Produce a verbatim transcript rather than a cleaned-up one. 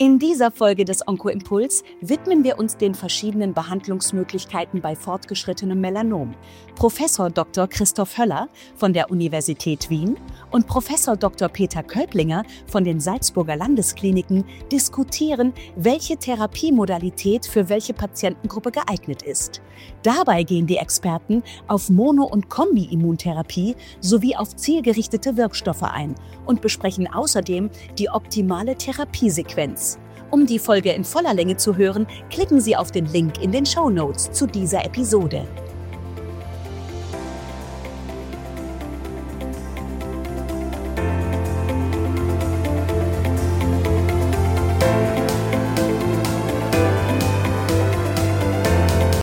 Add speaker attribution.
Speaker 1: In dieser Folge des Onko-Impuls widmen wir uns den verschiedenen Behandlungsmöglichkeiten bei fortgeschrittenem Melanom. Professor Doktor Christoph Höller von der Universität Wien und Professor Doktor Peter Kölblinger von den Salzburger Landeskliniken diskutieren, welche Therapiemodalität für welche Patientengruppe geeignet ist. Dabei gehen die Experten auf Mono- und Kombi-Immuntherapie sowie auf zielgerichtete Wirkstoffe ein und besprechen außerdem die optimale Therapiesequenz. Um die Folge in voller Länge zu hören, klicken Sie auf den Link in den Shownotes zu dieser Episode.